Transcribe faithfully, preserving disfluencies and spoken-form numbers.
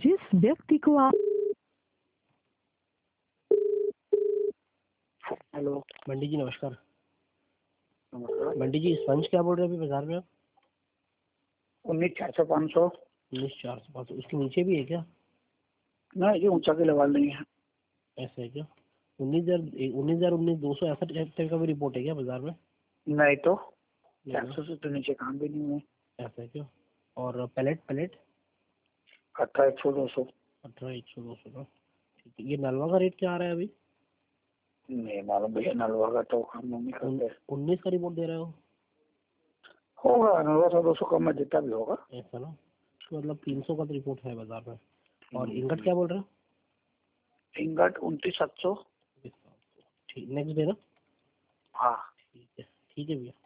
जिस व्यक्ति को आप। हेलो मंडी जी नमस्कार। नमस्कार। मंडी जी स्पंज क्या बोल रहे हैं अभी बाजार में आप? उन्नीस चार सौ पाँच सौ। उन्नीस चार सौ पाँच सौ उसके नीचे भी है क्या? ना ये ऊंचा के लेवल नहीं है। ऐसा है क्या? उन्नीस हजार उन्नीस हजार उन्नीस दो सौ ऐसा टाइप का भी रिपोर्ट है क्या बाजार में? नहीं तो नहीं चार ना? सौ से तो नीचे काम भी नहीं हुए। ऐसा है क्या? और पैलेट पैलेट अठारह एक सौ दो सौ। अठारह एक सौ दो सौ का ठीक है। ये नलवा का रेट क्या आ रहा है अभी? नहीं मालूम भैया, नलवा का तो हम नहीं करते। उन्नीस का रिपोर्ट दे रहे हो? होगा नलवा सौ दो सौ कम में जितना भी होगा। ऐसा ना, तो मतलब तीन सौ का तो रिपोर्ट है बाजार में। और इंगट क्या बोल रहे हो? इंगट उनतीस सात सौ। ठीक, नेक्स्ट डे ना? हाँ ठीक है ठीक है भैया।